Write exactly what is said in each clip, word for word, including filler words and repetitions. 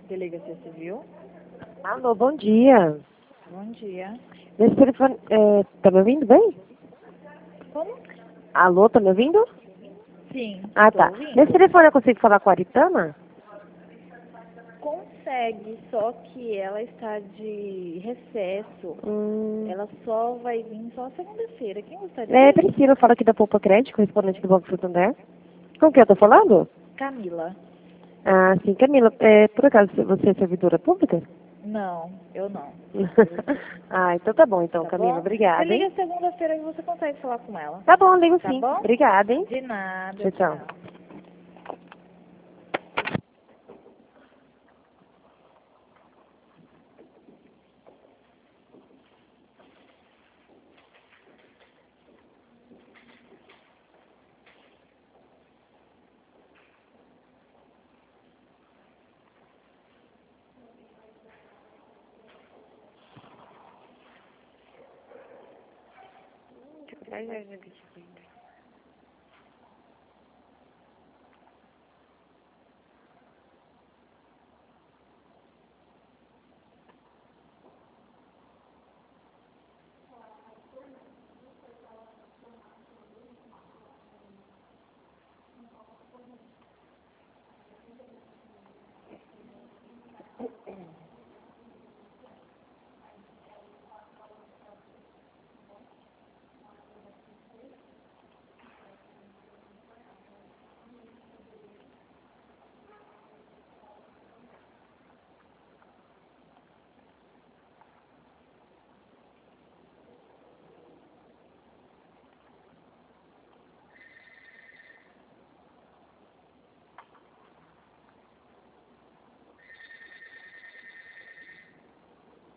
Delegacia Civil. Alô, bom dia. Bom dia. Nesse telefone, é, tá me ouvindo bem? Como? Alô, tá me ouvindo? Sim, Ah, tô tá. ouvindo. Nesse telefone eu consigo falar com a Aritana? Consegue, só que ela está de recesso. Hum, Ela só vai vir só segunda-feira. Quem gostaria? é, Priscila, fala aqui da Poupa Crédito, correspondente do Banco Santander. Com quem eu tô falando? Camila. Ah, sim, Camila, é, por acaso você é servidora pública? Não, eu não. Ah, então tá bom, então, Tá Camila, bom? Você obrigada, liga hein? segunda-feira e você consegue falar com ela. Tá bom, ligo Tá sim. bom? Obrigada, hein? De nada, Tchau, tchau. tchau.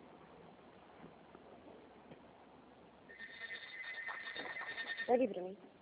Ligue pra mim.